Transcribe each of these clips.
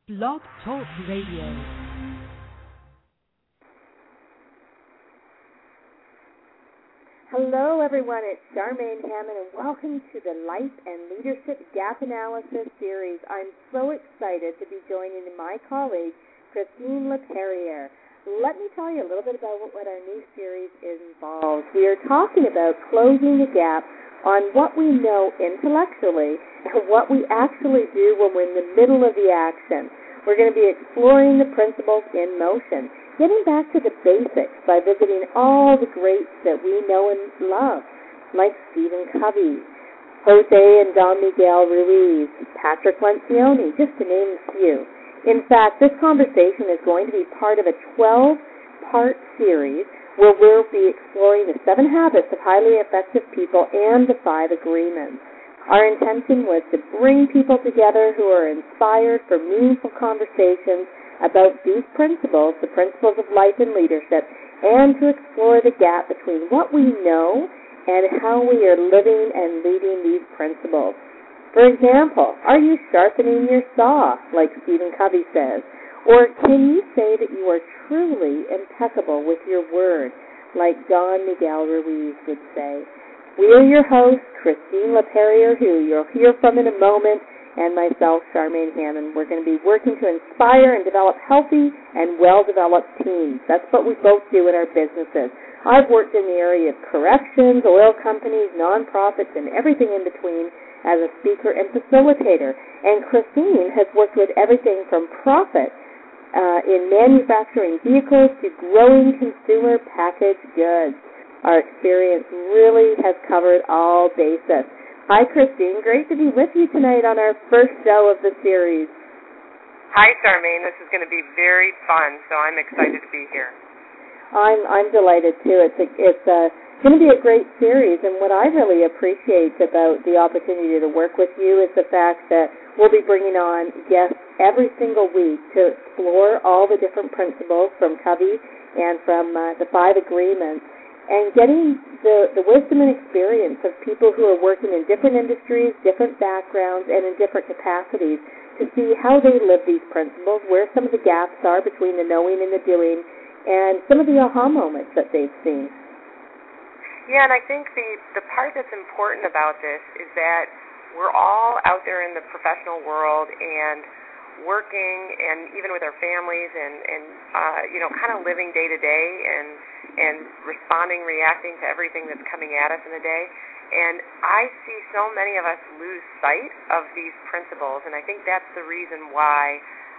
Blog Talk Radio. Hello, everyone. It's Charmaine Hammond, and welcome to the Life and Leadership Gap Analysis series. I'm so excited to be joining my colleague, Christine LePerriere. Let me tell you a little bit about what our new series involves. We are talking about closing the gap on what we know intellectually and what we actually do when we're in the middle of the action. We're going to be exploring the principles in motion, getting back to the basics by visiting all the greats that we know and love, like Stephen Covey, Jose and Don Miguel Ruiz, Patrick Lencioni, just to name a few. In fact, this conversation is going to be part of a 12-part series where we'll be exploring the 7 habits of highly effective people and the 5 agreements. Our intention was to bring people together who are inspired for meaningful conversations about these principles, the principles of life and leadership, and to explore the gap between what we know and how we are living and leading these principles. For example, are you sharpening your saw, like Stephen Covey says? Or can you say that you are truly impeccable with your word, like Don Miguel Ruiz would say? We are your hosts, Christine LePerriere, who you'll hear from in a moment, and myself, Charmaine Hammond. We're going to be working to inspire and develop healthy and well-developed teams. That's what we both do in our businesses. I've worked in the area of corrections, oil companies, nonprofits, and everything in between as a speaker and facilitator. And Christine has worked with everything from profit in manufacturing vehicles to growing consumer packaged goods. Our experience really has covered all bases. Hi, Christine. Great to be with you tonight on our first show of the series. Hi, Charmaine. This is going to be very fun, so I'm excited to be here. I'm delighted, too. It's going to be a great series, and what I really appreciate about the opportunity to work with you is the fact that we'll be bringing on guests every single week to explore all the different principles from Covey and from the 5 agreements, and getting the wisdom and experience of people who are working in different industries, different backgrounds, and in different capacities to see how they live these principles, where some of the gaps are between the knowing and the doing, and some of the aha moments that they've seen. Yeah, and I think the part that's important about this is that we're all out there in the professional world and working, and even with our families, and kind of living day to day, and responding, reacting to everything that's coming at us in the day. And I see so many of us lose sight of these principles, and I think that's the reason why.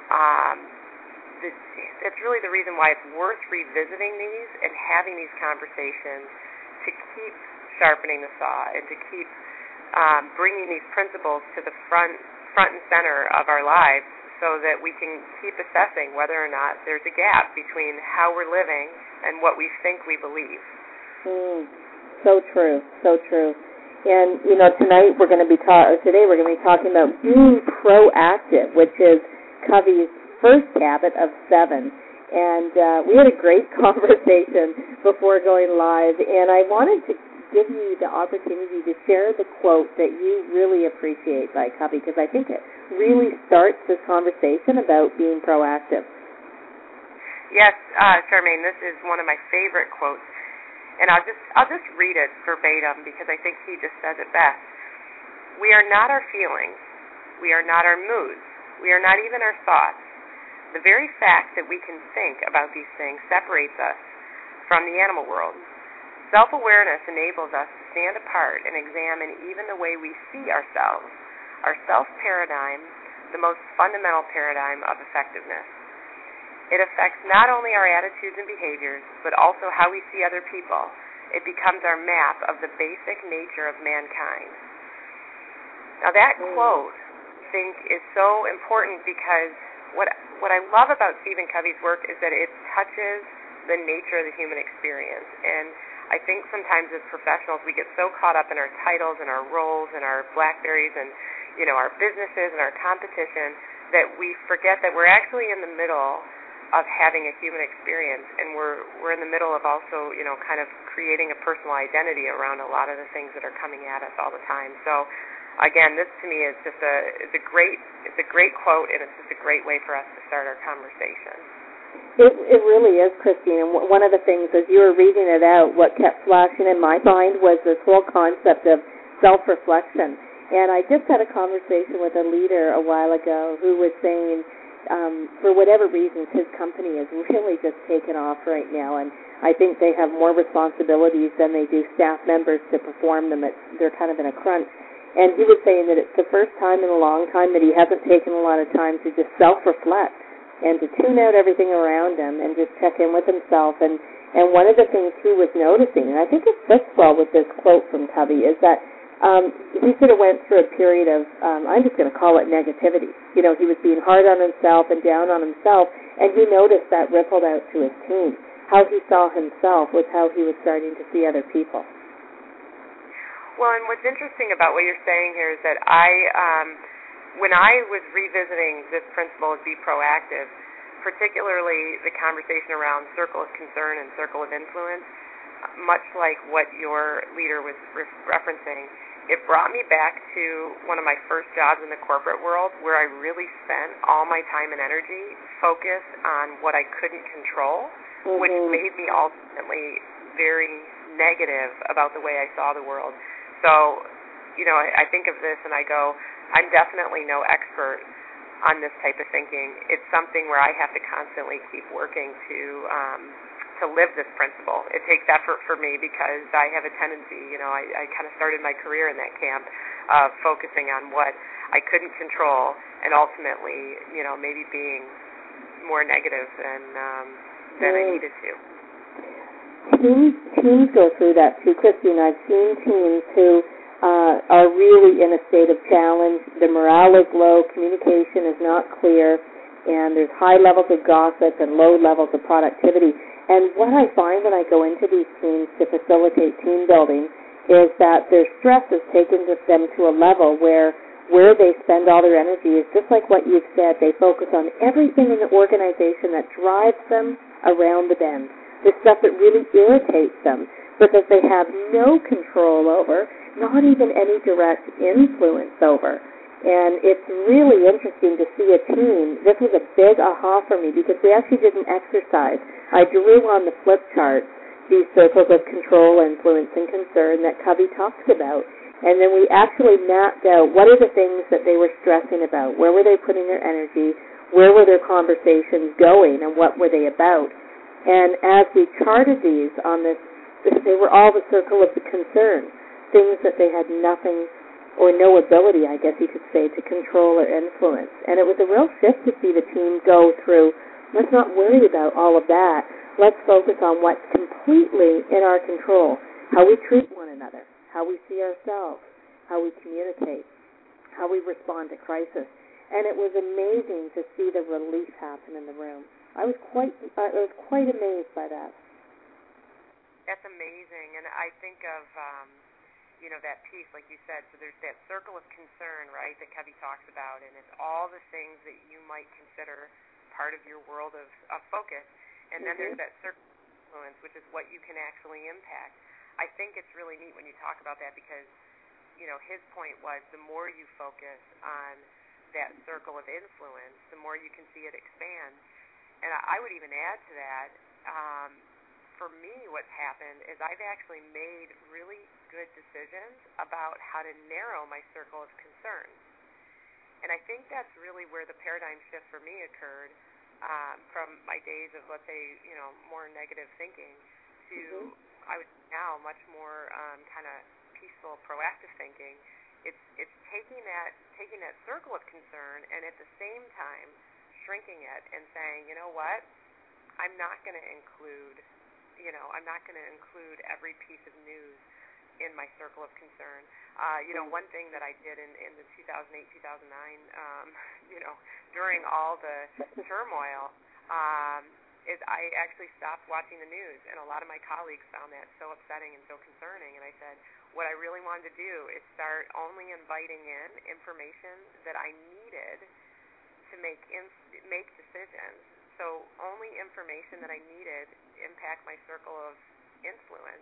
That's really the reason why it's worth revisiting these and having these conversations to keep sharpening the saw and to keep bringing these principles to the front and center of our lives, so that we can keep assessing whether or not there's a gap between how we're living and what we think we believe. So true, so true. And today we're going to be talking about being proactive, which is Covey's first habit of 7. And we had a great conversation before going live, and I wanted to give you the opportunity to share the quote that you really appreciate by Covey, because I think it really starts this conversation about being proactive. Yes, Charmaine, this is one of my favorite quotes, and I'll just read it verbatim because I think he just says it best. We are not our feelings. We are not our moods. We are not even our thoughts. The very fact that we can think about these things separates us from the animal world. Self-awareness enables us to stand apart and examine even the way we see ourselves, our self-paradigm, the most fundamental paradigm of effectiveness. It affects not only our attitudes and behaviors, but also how we see other people. It becomes our map of the basic nature of mankind. Now that quote, I think, is so important because what I love about Stephen Covey's work is that it touches the nature of the human experience. And I think sometimes as professionals we get so caught up in our titles and our roles and our BlackBerries and our businesses and our competition that we forget that we're actually in the middle of having a human experience, and we're in the middle of also kind of creating a personal identity around a lot of the things that are coming at us all the time. So again, this to me is just it's a great quote, and it's just a great way for us to start our conversation. It really is, Christine. And one of the things, as you were reading it out, what kept flashing in my mind was this whole concept of self-reflection. And I just had a conversation with a leader a while ago who was saying, for whatever reasons, his company is really just taken off right now. And I think they have more responsibilities than they do staff members to perform them. They're kind of in a crunch. And he was saying that it's the first time in a long time that he hasn't taken a lot of time to just self-reflect and to tune out everything around him and just check in with himself. And one of the things he was noticing, and I think it fits well with this quote from Covey, is that he sort of went through a period of, I'm just going to call it negativity. You know, he was being hard on himself and down on himself, and he noticed that rippled out to his team. How he saw himself was how he was starting to see other people. Well, and what's interesting about what you're saying here is that when I was revisiting this principle of be proactive, particularly the conversation around circle of concern and circle of influence, much like what your leader was referencing, it brought me back to one of my first jobs in the corporate world where I really spent all my time and energy focused on what I couldn't control, which made me ultimately very negative about the way I saw the world. So, you know, I think of this and I go, I'm definitely no expert on this type of thinking. It's something where I have to constantly keep working to live this principle. It takes effort for me because I have a tendency, you know, I kind of started my career in that camp of focusing on what I couldn't control and ultimately, you know, maybe being more negative than I needed to. Teams go through that too, Christine. I've seen teams who are really in a state of challenge. The morale is low, communication is not clear, and there's high levels of gossip and low levels of productivity. And what I find when I go into these teams to facilitate team building is that their stress is taken them to a level where they spend all their energy is just like what you've said. They focus on everything in the organization that drives them around the bend, the stuff that really irritates them, but that they have no control over, not even any direct influence over. And it's really interesting to see a team. This was a big aha for me because we actually did an exercise. I drew on the flip chart these circles of control, influence, and concern that Covey talks about. And then we actually mapped out what are the things that they were stressing about, where were they putting their energy, where were their conversations going, and what were they about. And as we charted these on this, they were all the circle of the concern, things that they had nothing or no ability, I guess you could say, to control or influence. And it was a real shift to see the team go through, let's not worry about all of that. Let's focus on what's completely in our control, how we treat one another, how we see ourselves, how we communicate, how we respond to crisis. And it was amazing to see the relief happen in the room. I was quite amazed by that. That's amazing. And I think of that piece, like you said, so there's that circle of concern, right, that Covey talks about, and it's all the things that you might consider part of your world of focus. And then there's that circle of influence, which is what you can actually impact. I think it's really neat when you talk about that because, you know, his point was the more you focus on that circle of influence, the more you can see it expand. And I would even add to that, for me, what's happened is I've actually made really good decisions about how to narrow my circle of concern. And I think that's really where the paradigm shift for me occurred from my days of, let's say, you know, more negative thinking to I would now much more kind of peaceful, proactive thinking. It's taking that circle of concern and at the same time shrinking it and saying, you know what, I'm not going to include every piece of news in my circle of concern. One thing that I did in the 2008-2009, during all the turmoil, is I actually stopped watching the news, and a lot of my colleagues found that so upsetting and so concerning. And I said, what I really wanted to do is start only inviting in information that I needed to make decisions. So only information that I needed impact my circle of influence.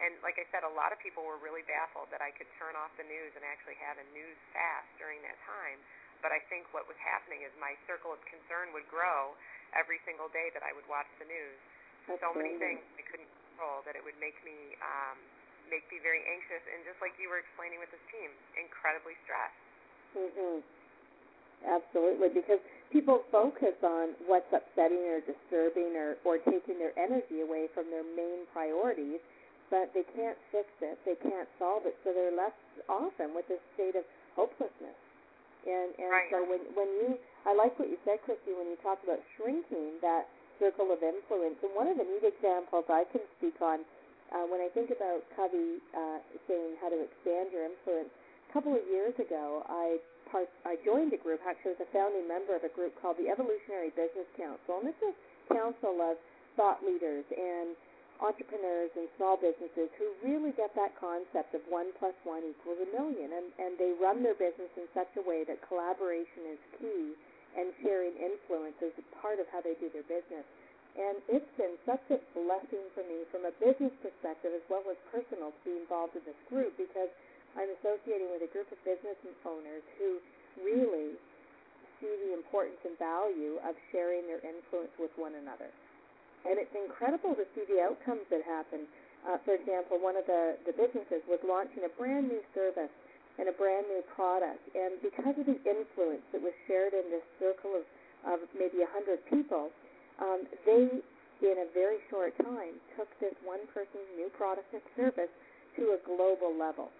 And like I said, a lot of people were really baffled that I could turn off the news and actually have a news fast during that time. But I think what was happening is my circle of concern would grow every single day that I would watch the news. That's so many brilliant. things I couldn't control that it would make me very anxious, and just like you were explaining with this team, incredibly stressed. Mhm. Absolutely, because people focus on what's upsetting or disturbing or taking their energy away from their main priorities, but they can't fix it, they can't solve it, so they're left often with this state of hopelessness. And right. So I like what you said, Christy, when you talked about shrinking that circle of influence. And one of the neat examples I can speak on, when I think about Covey saying how to expand your influence, a couple of years ago, I joined a group. Actually, I was a founding member of a group called the Evolutionary Business Council, and it's a council of thought leaders and entrepreneurs and small businesses who really get that concept of 1 + 1 = 1,000,000, and they run their business in such a way that collaboration is key and sharing influence is a part of how they do their business. And it's been such a blessing for me from a business perspective as well as personal to be involved in this group, because I'm associating with a group of business owners who really see the importance and value of sharing their influence with one another. And it's incredible to see the outcomes that happen. For example, one of the businesses was launching a brand new service and a brand new product. And because of the influence that was shared in this circle of maybe 100 people, they, in a very short time, took this one person's new product and service to a global level.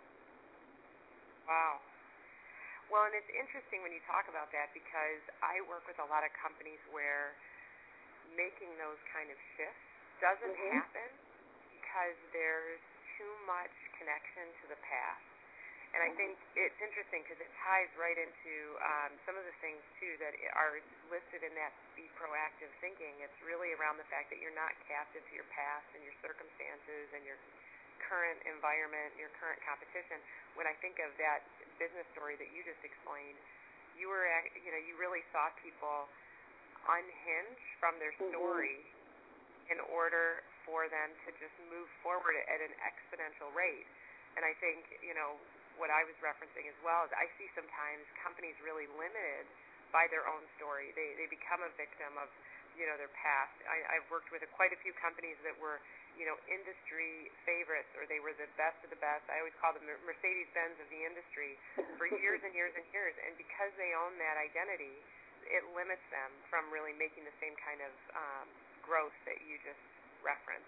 Wow. Well, and it's interesting when you talk about that, because I work with a lot of companies where making those kind of shifts doesn't happen because there's too much connection to the past. And I think it's interesting because it ties right into some of the things, too, that are listed in that Be Proactive thinking. It's really around the fact that you're not captive to your past and your circumstances and your current environment, your current competition. When I think of that business story that you just explained, you really saw people unhinge from their story in order for them to just move forward at an exponential rate. And I think, what I was referencing as well is I see sometimes companies really limited by their own story. They become a victim of, their past. I've worked with quite a few companies that were, industry favorites, or they were the best of the best. I always call them the Mercedes-Benz of the industry for years and years and years. And because they own that identity, it limits them from really making the same kind of growth that you just referenced.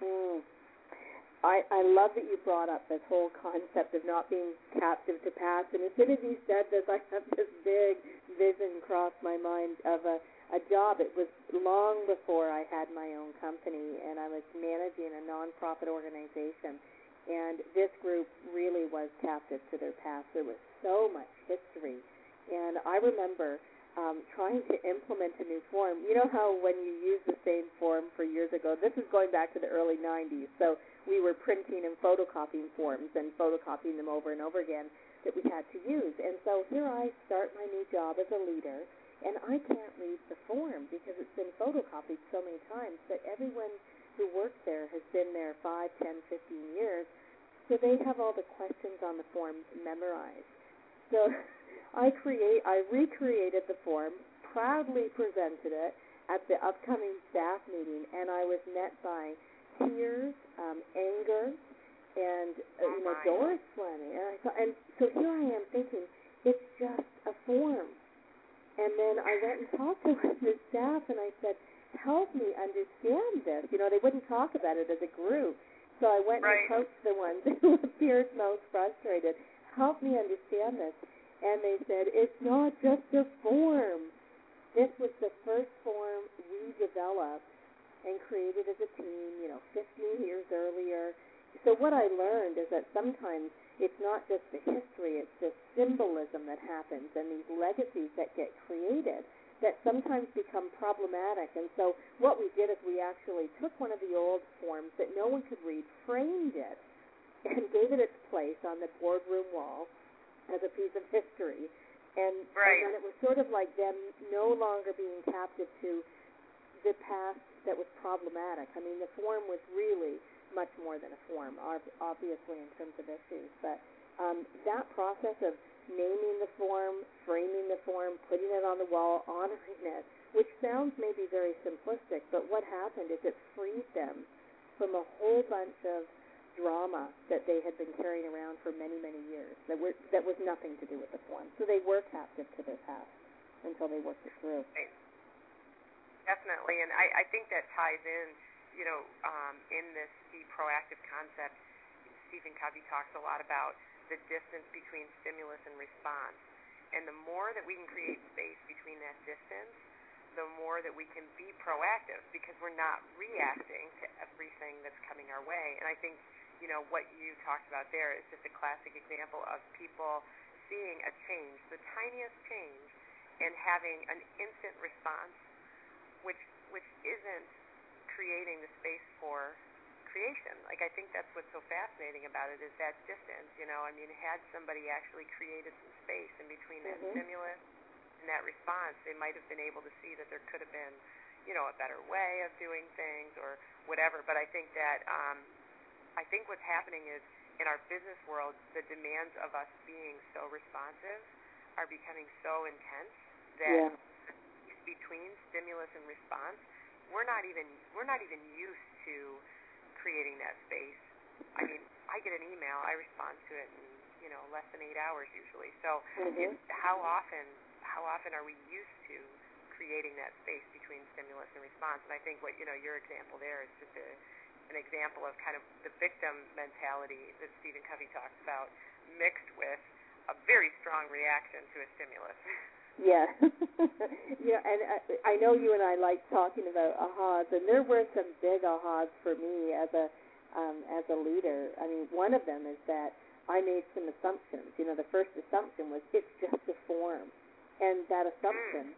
I love that you brought up this whole concept of not being captive to past. And as soon as you said this, I have this big vision cross my mind of a job. It was long before I had my own company, and I was managing a nonprofit organization. And this group really was captive to their past. There was so much history. And I remember trying to implement a new form. You know how when you use the same form for years ago, this is going back to the early 90s, so we were printing and photocopying forms and photocopying them over and over again that we had to use. And so here I start my new job as a leader, and I can't read the form because it's been photocopied so many times, but everyone who works there has been there 5, 10, 15 years, so they have all the questions on the form memorized. So I recreated the form, proudly presented it at the upcoming staff meeting, and I was met by tears, anger, and doors slamming. And so here I am thinking, it's just a form. And then I went and talked to the staff, and I said, help me understand this. They wouldn't talk about it as a group. So I went and approached the ones who appeared most frustrated. Help me understand this. And they said, it's not just a form. This was the first form we developed and created as a team, 15 years earlier. So what I learned is that sometimes it's not just the history, it's the symbolism that happens and these legacies that get created that sometimes become problematic. And so what we did is we actually took one of the old forms that no one could read, framed it, and gave it its place on the boardroom wall as a piece of history. And then it was sort of like them no longer being captive to the past that was problematic. I mean, the form was really much more than a form, obviously, in terms of issues. But that process of naming the form, framing the form, putting it on the wall, honoring it, which sounds maybe very simplistic, but what happened is it freed them from a whole bunch of drama that they had been carrying around for many, many years that was nothing to do with the form. So they were captive to their past until they worked it through. Definitely, and I think that ties in, in this Be Proactive concept. Stephen Covey talks a lot about the distance between stimulus and response. And the more that we can create space between that distance, the more that we can be proactive, because we're not reacting to everything that's coming our way. And I think, what you talked about there is just a classic example of people seeing a change, the tiniest change, and having an instant response, which isn't creating the space for creation. Like, I think that's what's so fascinating about it, is that distance, had somebody actually created some space in between that stimulus and that response, they might have been able to see that there could have been, a better way of doing things or whatever. But I think that, what's happening is, in our business world, the demands of us being so responsive are becoming so intense that between stimulus and response, we're not even used to creating that space. I mean, I get an email, I respond to it in less than 8 hours usually. So how often are we used to creating that space between stimulus and response? And I think what your example there is just an example of kind of the victim mentality that Stephen Covey talks about, mixed with a very strong reaction to a stimulus. Yeah. And I know you and I like talking about ahas, and there were some big ahas for me as a leader. I mean, one of them is that I made some assumptions. The first assumption was it's just a form, and that assumption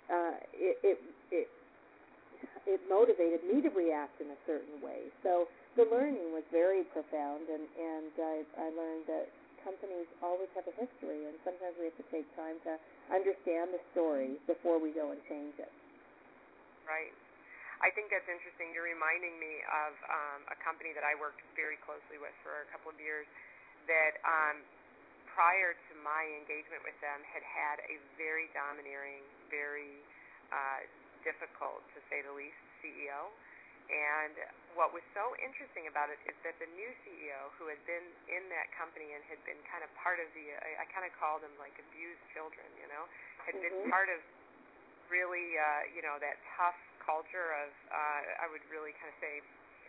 it motivated me to react in a certain way. So the learning was very profound, and I learned that companies always have a history, and sometimes we have to take time to understand the story before we go and change it. Right. I think that's interesting. You're reminding me of a company that I worked very closely with for a couple of years that prior to my engagement with them had a very domineering, very difficult, to say the least, CEO. And what was so interesting about it is that the new CEO, who had been in that company and had been kind of part of I kind of call them like abused children, had been part of really, that tough culture of, I would really kind of say,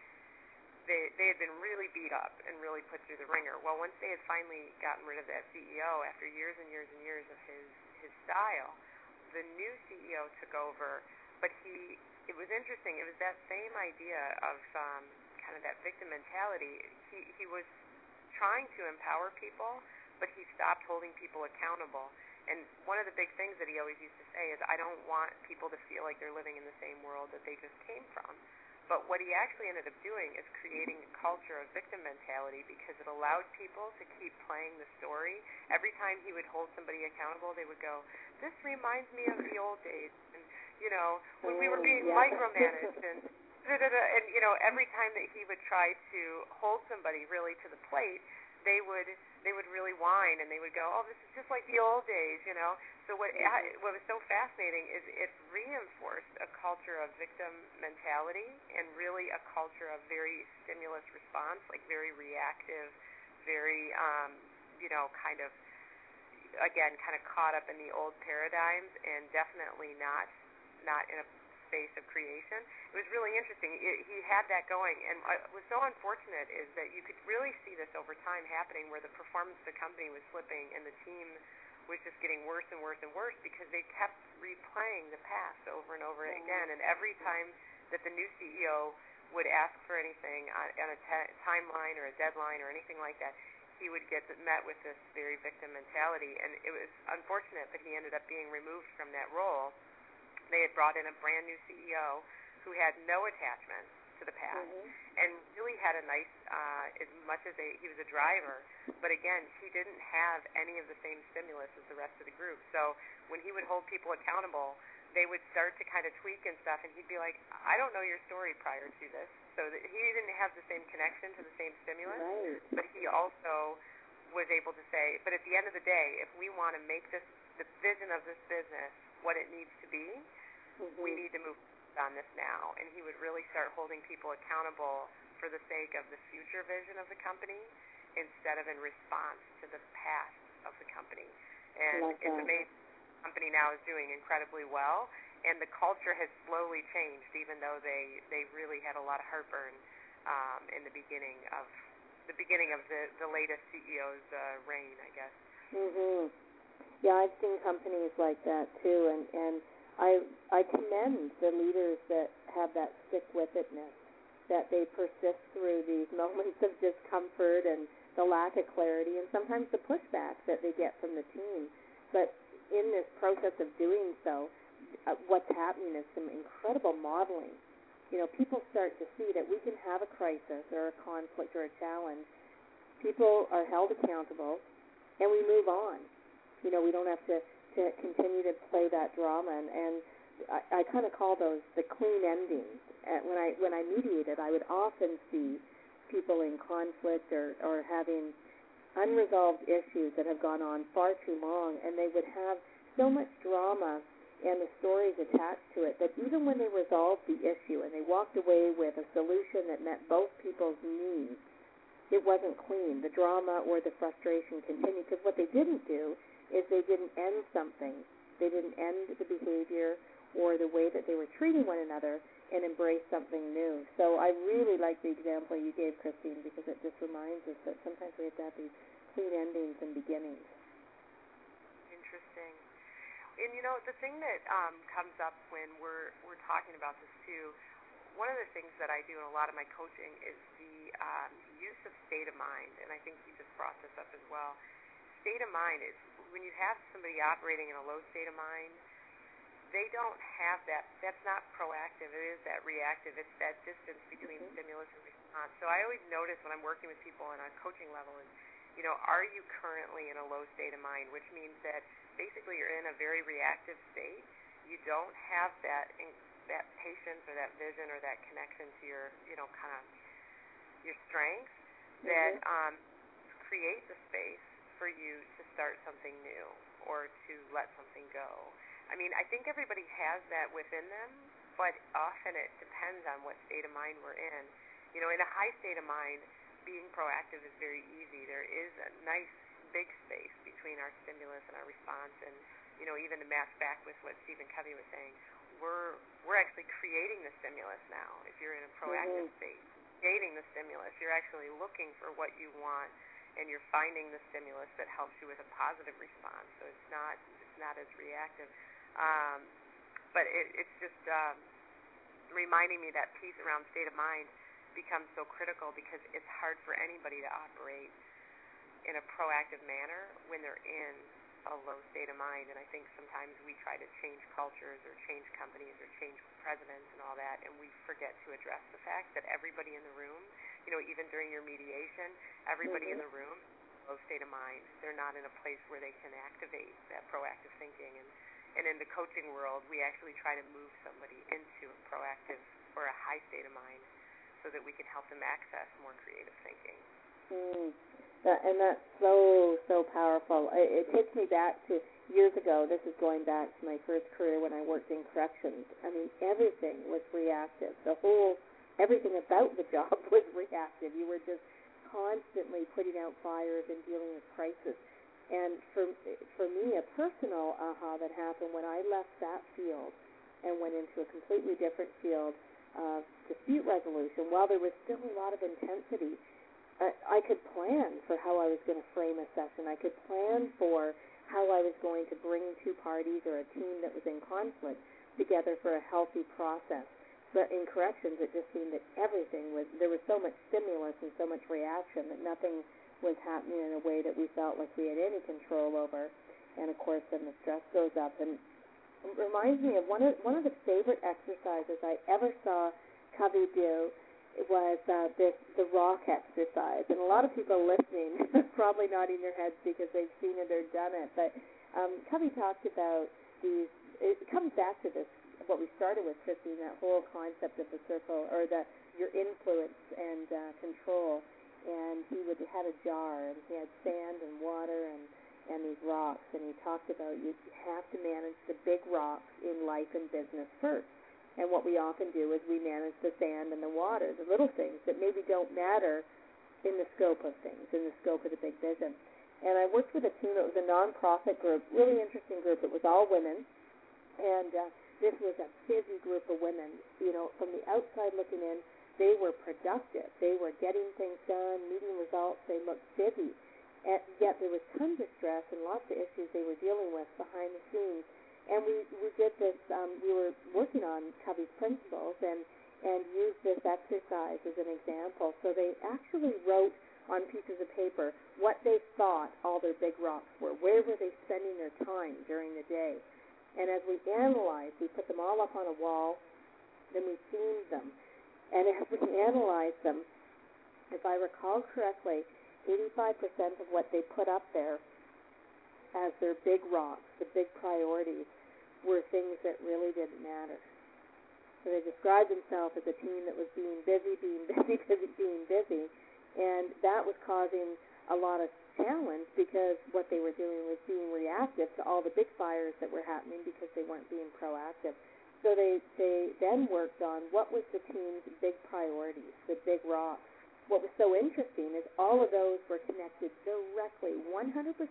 they had been really beat up and really put through the ringer. Well, once they had finally gotten rid of that CEO, after years and years and years of his style, the new CEO took over, but it was interesting. It was that same idea of kind of that victim mentality. He was trying to empower people, but he stopped holding people accountable. And one of the big things that he always used to say is, I don't want people to feel like they're living in the same world that they just came from. But what he actually ended up doing is creating a culture of victim mentality, because it allowed people to keep playing the story. Every time he would hold somebody accountable, they would go, this reminds me of the old days, and, when we were being micromanaged, and every time that he would try to hold somebody really to the plate, they would really whine, and they would go, oh, this is just like the old days, So what was so fascinating is it reinforced a culture of victim mentality and really a culture of very stimulus response, like very reactive, very, kind of, again, kind of caught up in the old paradigms, and definitely not in a space of creation. It was really interesting. He had that going, and what was so unfortunate is that you could really see this over time happening, where the performance of the company was slipping and the team was just getting worse and worse and worse, because they kept replaying the past over and over again. And every time that the new CEO would ask for anything on a timeline or a deadline or anything like that, he would get met with this very victim mentality. And it was unfortunate that he ended up being removed from that role. They had brought in a brand new CEO who had no attachment to the past, and really had a nice, as much as he was a driver, but again, he didn't have any of the same stimulus as the rest of the group. So when he would hold people accountable, they would start to kind of tweak and stuff, and he'd be like, I don't know your story prior to this. So that he didn't have the same connection to the same stimulus, right. But he also was able to say, but at the end of the day, if we want to make this, the vision of this business, what it needs to be, we need to move on this now. And he would really start holding people accountable for the sake of the future vision of the company instead of in response to the past of the company. And it's amazing. The company now is doing incredibly well, and the culture has slowly changed, even though they really had a lot of heartburn in the beginning of the latest CEO's reign, I guess. Mhm. Yeah, I've seen companies like that too, and I commend the leaders that have that stick-with-itness, that they persist through these moments of discomfort and the lack of clarity, and sometimes the pushback that they get from the team. But in this process of doing so, what's happening is some incredible modeling. You know, people start to see that we can have a crisis or a conflict or a challenge. People are held accountable, and we move on. You know, we don't have to continue to play that drama. And I kind of call those the clean endings. When I mediated, I would often see people in conflict or having unresolved issues that have gone on far too long, and they would have so much drama and the stories attached to it that even when they resolved the issue and they walked away with a solution that met both people's needs, it wasn't clean. The drama or the frustration continued, because what they didn't do is they didn't end something. They didn't end the behavior or the way that they were treating one another and embrace something new. So I really like the example you gave, Christine, because it just reminds us that sometimes we have to have these clean endings and beginnings. Interesting. And you know, the thing that comes up when we're talking about this too, one of the things that I do in a lot of my coaching is the use of state of mind, and I think you just brought this up as well. State of mind is when you have somebody operating in a low state of mind, they don't have that. That's not proactive. It is that reactive. It's that distance between stimulus and response. So I always notice when I'm working with people on a coaching level is, you know, are you currently in a low state of mind, which means that basically you're in a very reactive state. You don't have that patience or that vision or that connection to your, you know, kind of your strengths that create the space for you to start something new or to let something go. I mean, I think everybody has that within them, but often it depends on what state of mind we're in. You know, in a high state of mind, being proactive is very easy. There is a nice big space between our stimulus and our response, and, you know, even to match back with what Stephen Covey was saying, we're actually creating the stimulus now. If you're in a proactive state, creating the stimulus, you're actually looking for what you want, and you're finding the stimulus that helps you with a positive response. So it's not as reactive. But it's just reminding me that piece around state of mind becomes so critical, because it's hard for anybody to operate in a proactive manner when they're in a low state of mind. And I think sometimes we try to change cultures or change companies or change presidents and all that, and we forget to address the fact that everybody in the room, you know, even during your mediation, everybody in the room, low state of mind. They're not in a place where they can activate that proactive thinking. And in the coaching world, we actually try to move somebody into a proactive or a high state of mind so that we can help them access more creative thinking. And that's so powerful. It takes me back to years ago. This is going back to my first career when I worked in corrections. I mean, everything was reactive. Everything about the job was reactive. You were just constantly putting out fires and dealing with crisis. And for me, a personal aha that happened when I left that field and went into a completely different field of dispute resolution, while there was still a lot of intensity, I could plan for how I was going to frame a session. I could plan for how I was going to bring two parties or a team that was in conflict together for a healthy process. But in corrections, it just seemed that there was so much stimulus and so much reaction that nothing was happening in a way that we felt like we had any control over. And, of course, then the stress goes up. And it reminds me of one of the favorite exercises I ever saw Covey do. It was the rock exercise. And a lot of people listening probably nodding their heads because they've seen it or done it. But Covey talked about these it comes back to this, what we started with, Christine, that whole concept of the circle, or your influence and control. And he had a jar, and he had sand and water and these rocks, and he talked about you have to manage the big rocks in life and business first. And what we often do is we manage the sand and the water, the little things that maybe don't matter in the scope of things, in the scope of the big vision. And I worked with a team that was a nonprofit group, really interesting group. It was all women, and this was a busy group of women. You know, from the outside looking in, they were productive. They were getting things done, meeting results. They looked busy. And yet there was tons of stress and lots of issues they were dealing with behind the scenes. And we did this, we were working on Covey's principles and used this exercise as an example. So they actually wrote on pieces of paper what they thought all their big rocks were. Where were they spending their time during the day? And as we analyzed, we put them all up on a wall, then we themed them. And as we analyzed them, if I recall correctly, 85% of what they put up there as their big rocks, the big priorities, were things that really didn't matter. So they described themselves as a team that was being busy, and that was causing a lot of challenge because what they were doing was being reactive to all the big fires that were happening because they weren't being proactive. So they then worked on what was the team's big priorities, the big rocks. What was so interesting is all of those were connected directly, 100%,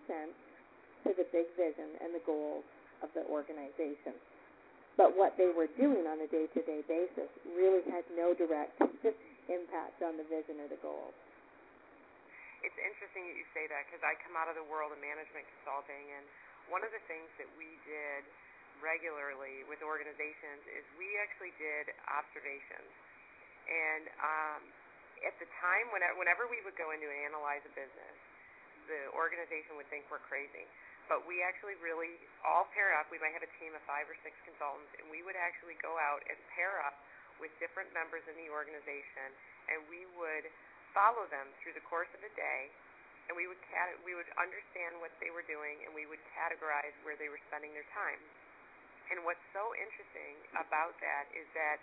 to the big vision and the goals of the organization. But what they were doing on a day-to-day basis really had no direct impact on the vision or the goals. It's interesting that you say that because I come out of the world of management consulting, and one of the things that we did regularly with organizations is we actually did observations. And at the time, whenever we would go in to analyze a business, the organization would think we're crazy. But we actually really all pair up. We might have a team of 5 or 6 consultants, and we would actually go out and pair up with different members in the organization, and we would follow them through the course of a day, and we would understand what they were doing, and we would categorize where they were spending their time. And what's so interesting about that is that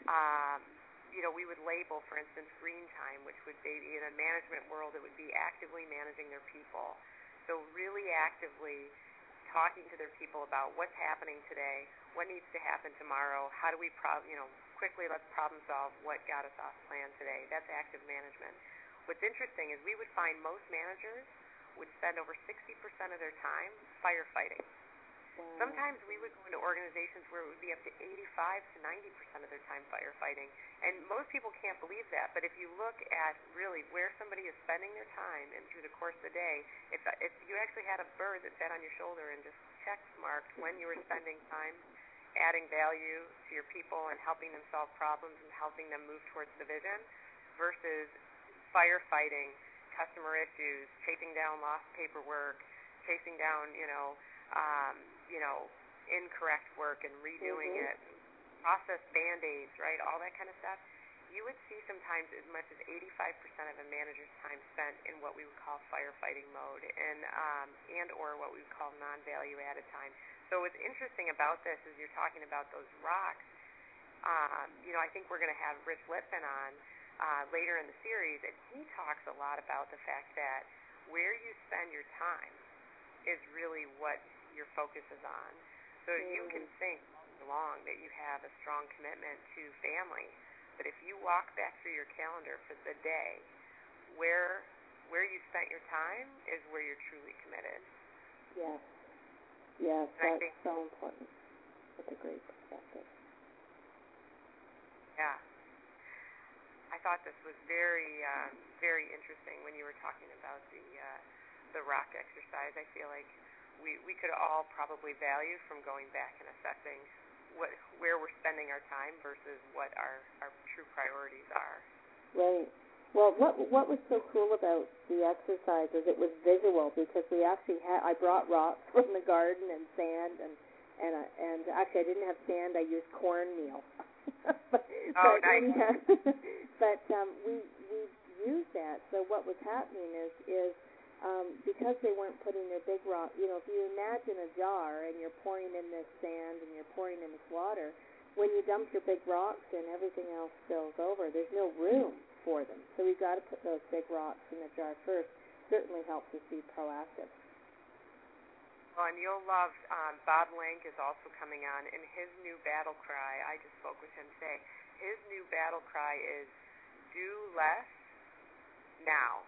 we would label, for instance, green time, which would be, in a management world, it would be actively managing their people. So really actively talking to their people about what's happening today, what needs to happen tomorrow, how do we, quickly let's problem solve what got us off plan today. That's active management. What's interesting is we would find most managers would spend over 60% of their time firefighting. Sometimes we would go into organizations where it would be up to 85 to 90% of their time firefighting. And most people can't believe that. But if you look at really where somebody is spending their time and through the course of the day, if you actually had a bird that sat on your shoulder and just check marked when you were spending time adding value to your people and helping them solve problems and helping them move towards the vision versus firefighting customer issues, chasing down lost paperwork, chasing down, incorrect work and redoing it, process Band-Aids, right, all that kind of stuff, you would see sometimes as much as 85% of a manager's time spent in what we would call firefighting mode and or what we would call non-value added time. So what's interesting about this is you're talking about those rocks. I think we're going to have Rich Lippman on later in the series, and he talks a lot about the fact that where you spend your time is really what your focus is on. So you can think along that you have a strong commitment to family, but if you walk back through your calendar for the day, where you spent your time is where you're truly committed. Yes, that's so important. That's a great perspective. Yeah. I thought this was very, very interesting when you were talking about the rock exercise. I feel like we could all probably value from going back and assessing where we're spending our time versus what our true priorities are. Right. Well, what was so cool about the exercise is it was visual because we actually I brought rocks from the garden and sand and actually I didn't have sand. I used cornmeal. Nice. But we used that. So what was happening is because they weren't putting their big rock, if you imagine a jar and you're pouring in this sand and you're pouring in this water, when you dump your big rocks in, everything else spills over. There's no room for them. So we've got to put those big rocks in the jar first. Certainly helps us be proactive. Well, and you'll love, Bob Lank is also coming on, and his new battle cry, I just spoke with him today, his new battle cry is, do less now.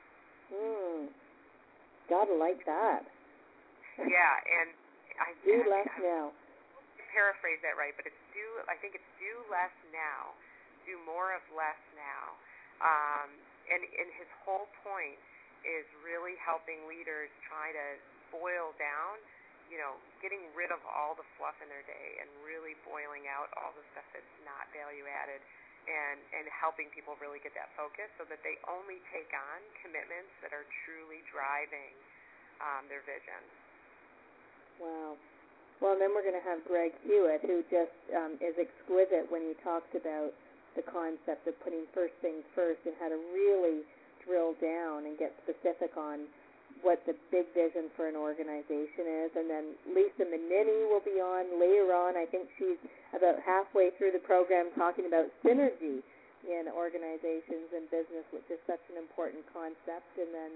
Gotta like that. Yeah, and do less now. I paraphrase that right, but I think it's do less now, do more of less now. And his whole point is really helping leaders try to boil down, getting rid of all the fluff in their day and really boiling out all the stuff that's not value added and helping people really get that focus so that they only take on commitments that are truly driving their vision. Wow. Well, then we're going to have Greg Hewitt, who just is exquisite when he talks about the concept of putting first things first and how to really drill down and get specific on what the big vision for an organization is. And then Lisa Menini will be on later on. I think she's about halfway through the program talking about synergy in organizations and business, which is such an important concept. And then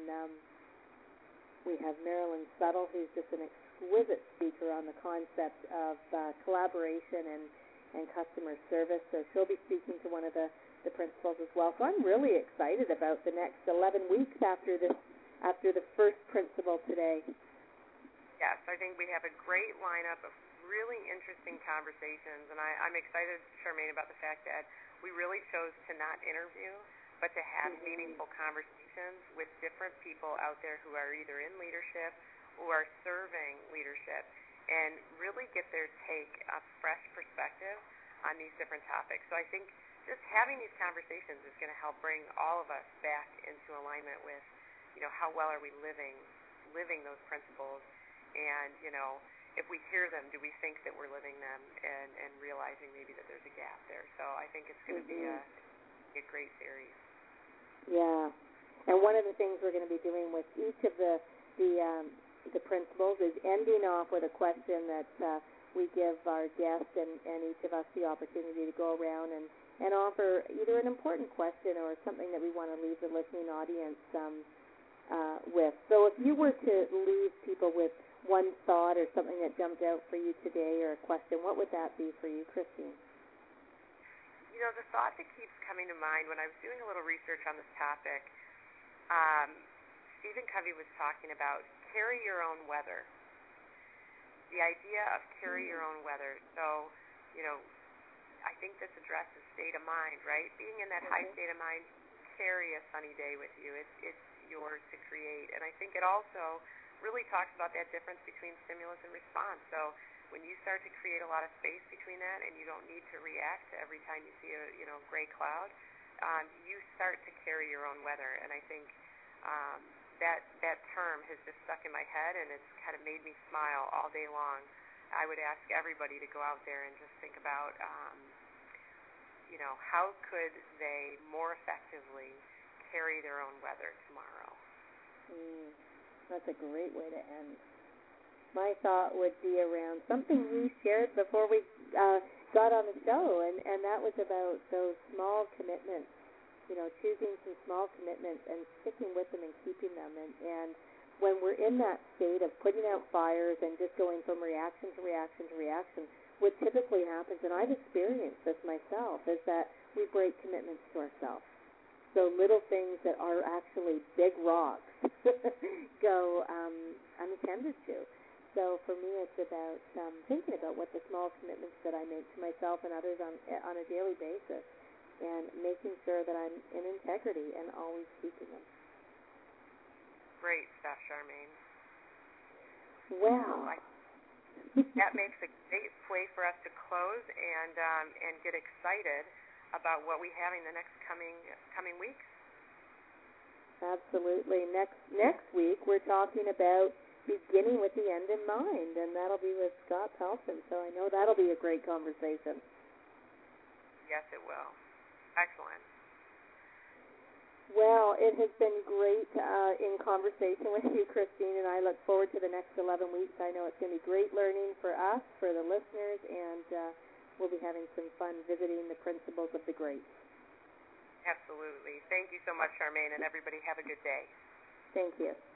we have Marilyn Suttle, who's just an exquisite speaker on the concept of collaboration and customer service. So she'll be speaking to one of the principles as well. So I'm really excited about the next 11 weeks after the first principle today. Yes, I think we have a great lineup of really interesting conversations, and I'm excited, Charmaine, about the fact that we really chose to not interview, but to have meaningful conversations with different people out there who are either in leadership or are serving leadership, and really get their take, a fresh perspective on these different topics. So I think just having these conversations is going to help bring all of us back into alignment with, how well are we living those principles, and, if we hear them, do we think that we're living them, and realizing maybe that there's a gap there. So I think it's going to be a great series. Yeah, and one of the things we're going to be doing with each of the principles is ending off with a question that we give our guests and each of us the opportunity to go around and offer either an important question or something that we want to leave the listening audience with. So if you were to leave people with one thought or something that jumped out for you today or a question, what would that be for you, Christine? The thought that keeps coming to mind when I was doing a little research on this topic, Stephen Covey was talking about carry your own weather. The idea of carry your own weather. So, I think this addresses state of mind, right? Being in that high state of mind, carry a sunny day with you. It's yours to create. And I think it also really talks about that difference between stimulus and response. So when you start to create a lot of space between that and you don't need to react to every time you see a gray cloud, you start to carry your own weather. And I think that term has just stuck in my head, and it's kind of made me smile all day long. I would ask everybody to go out there and just think about, how could they more effectively carry their own weather tomorrow? That's a great way to end. My thought would be around something you shared before we got on the show, and that was about those small commitments, choosing some small commitments and sticking with them and keeping them. And when we're in that state of putting out fires and just going from reaction to reaction to reaction, what typically happens, and I've experienced this myself, is that we break commitments to ourselves. So little things that are actually big rocks go unattended to. So for me, it's about thinking about what the small commitments that I make to myself and others on a daily basis, and making sure that I'm in integrity and always keeping them. Great stuff, Charmaine. Well, that makes a great way for us to close and get excited about what we have in the next coming weeks. Absolutely. Next week we're talking about beginning with the end in mind, and that'll be with Scott Pelton. So I know that'll be a great conversation. Yes, it will. Excellent. Well, it has been great in conversation with you, Christine, and I look forward to the next 11 weeks. I know it's going to be great learning for us, for the listeners, and we'll be having some fun visiting the principles of the greats. Absolutely. Thank you so much, Charmaine, and everybody have a good day. Thank you.